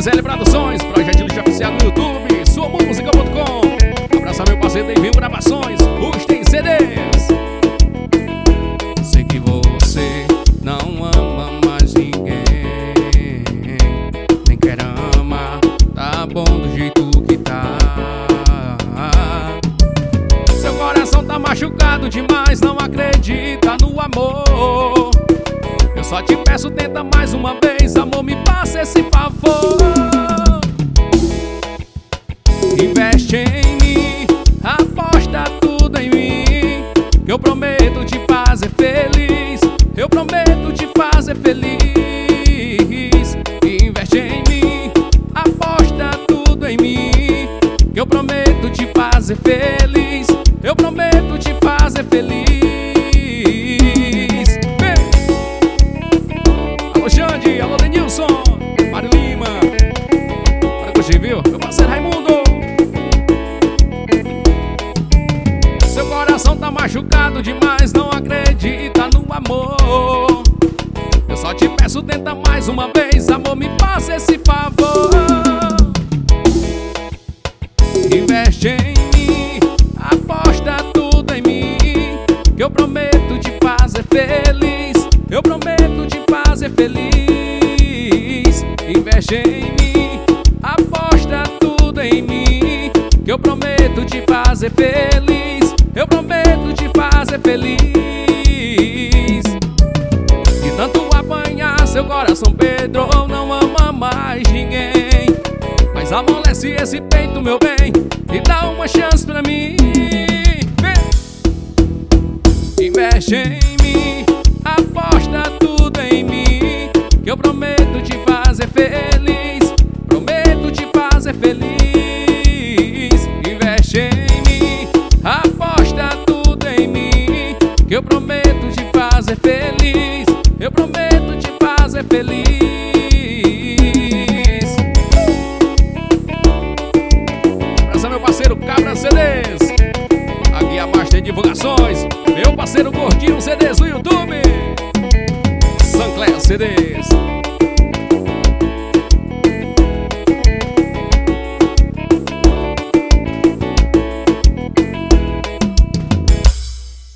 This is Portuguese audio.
XL Produções, projeto de oficial no YouTube, suamusica.com. Abraça meu parceiro Devinho Gravações, os tem CDs. Sei que você não ama mais ninguém, nem quer amar, tá bom do jeito que tá. Seu coração tá machucado demais, não acredita no amor. Eu só te peço, tenta mais uma vez, amor, me passa esse favor. Investe em mim, aposta tudo em mim, que eu prometo te fazer feliz. Eu prometo te fazer feliz. Investe em mim, aposta tudo em mim, que eu prometo te fazer feliz. Eu prometo te fazer feliz. Alô Denilson, Mário Lima, para curtir, viu? Meu parceiro Raimundo. Seu coração tá machucado demais, não acredita no amor. Eu só te peço, tenta mais uma vez, amor, me passa esse favor. Investe em mim, aposta tudo em mim, que eu prometo te fazer feliz. Eu prometo te fazer feliz. Investe em mim, aposta tudo em mim, que eu prometo te fazer feliz. Eu prometo te fazer feliz. De tanto apanhar, seu coração Pedro não ama mais ninguém. Mas amolece esse peito, meu bem, e dá uma chance pra mim. Investe em mim, aposta tudo em mim, que eu prometo te fazer feliz. Prometo te fazer feliz. Investe em mim, aposta tudo em mim, que eu prometo te fazer feliz. Eu prometo te fazer feliz. Abraça meu parceiro Cabra CDs, a Guia Master Divulgações, meu parceiro Gordinho CDs no YouTube, Sancler CDs.